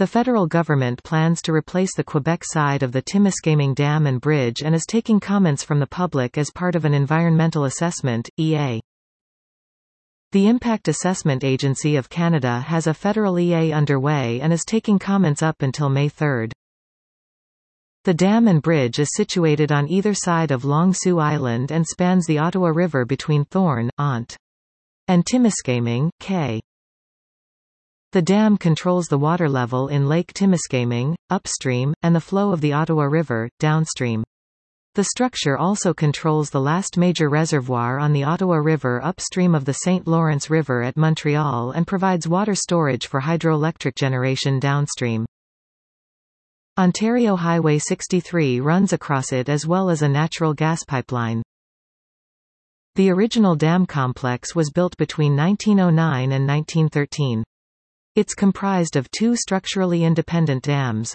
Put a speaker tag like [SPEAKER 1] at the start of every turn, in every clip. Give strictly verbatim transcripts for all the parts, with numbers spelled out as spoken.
[SPEAKER 1] The federal government plans to replace the Quebec side of the Timiskaming Dam and Bridge and is taking comments from the public as part of an environmental assessment, E A. The Impact Assessment Agency of Canada has a federal E A underway and is taking comments up until May third. The dam and bridge is situated on either side of Long Sault Island and spans the Ottawa River between Thorn, Ont. and Timiskaming, K. The dam controls the water level in Lake Timiskaming, upstream, and the flow of the Ottawa River, downstream. The structure also controls the last major reservoir on the Ottawa River upstream of the Saint Lawrence River at Montreal and provides water storage for hydroelectric generation downstream. Ontario Highway sixty-three runs across it as well as a natural gas pipeline. The original dam complex was built between nineteen oh nine and nineteen thirteen. It's comprised of two structurally independent dams.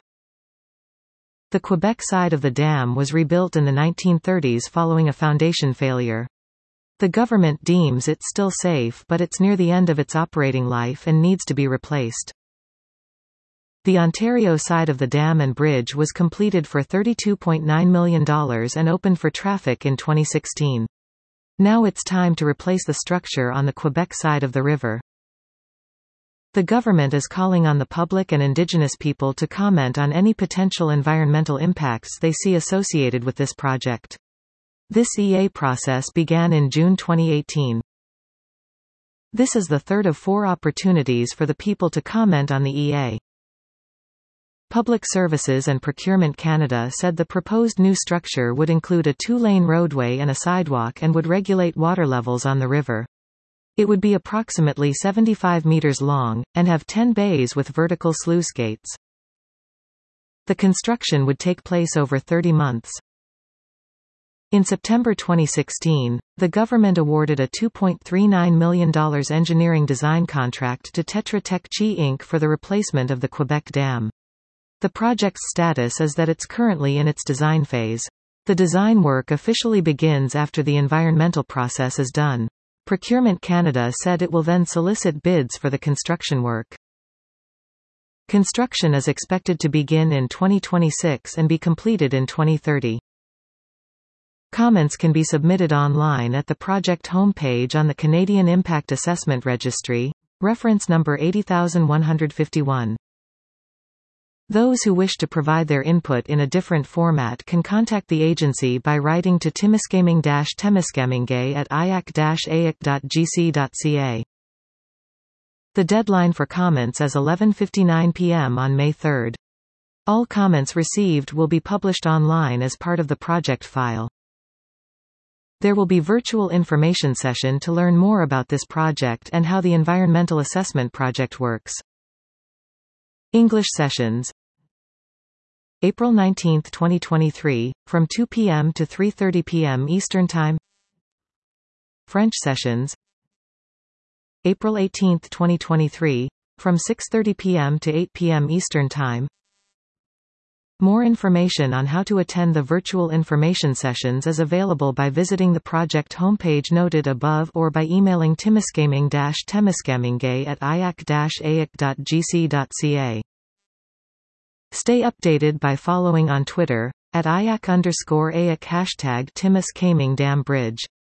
[SPEAKER 1] The Quebec side of the dam was rebuilt in the nineteen thirties following a foundation failure. The government deems it still safe, but it's near the end of its operating life and needs to be replaced. The Ontario side of the dam and bridge was completed for thirty-two point nine million dollars and opened for traffic in twenty sixteen. Now it's time to replace the structure on the Quebec side of the river. The government is calling on the public and Indigenous people to comment on any potential environmental impacts they see associated with this project. This E A process began in June twenty eighteen. This is the third of four opportunities for the people to comment on the E A. Public Services and Procurement Canada said the proposed new structure would include a two-lane roadway and a sidewalk and would regulate water levels on the river. It would be approximately seventy-five meters long, and have ten bays with vertical sluice gates. The construction would take place over thirty months. In September twenty sixteen, the government awarded a two point three nine million dollars engineering design contract to Tetra Tech Chi Incorporated for the replacement of the Quebec Dam. The project's status is that it's currently in its design phase. The design work officially begins after the environmental process is done. Procurement Canada said it will then solicit bids for the construction work. Construction is expected to begin in twenty twenty-six and be completed in twenty thirty. Comments can be submitted online at the project homepage on the Canadian Impact Assessment Registry, reference number eighty one fifty-one. Those who wish to provide their input in a different format can contact the agency by writing to timiskaming-temiskamingay at i a c a i c dot g c dot c a. The deadline for comments is eleven fifty-nine p m on May third. All comments received will be published online as part of the project file. There will be virtual information session to learn more about this project and how the environmental assessment project works. English sessions. April nineteenth twenty twenty-three, from two p m to three thirty p m Eastern Time. French sessions. April eighteenth twenty twenty-three, from six thirty p m to eight p m Eastern Time. More information on how to attend the virtual information sessions is available by visiting the project homepage noted above or by emailing timiskaming-temiskamingay at i a c a i c dot g c dot c a. Stay updated by following on Twitter, at I A C underscore A I C hashtag Timiskaming Dam Bridge.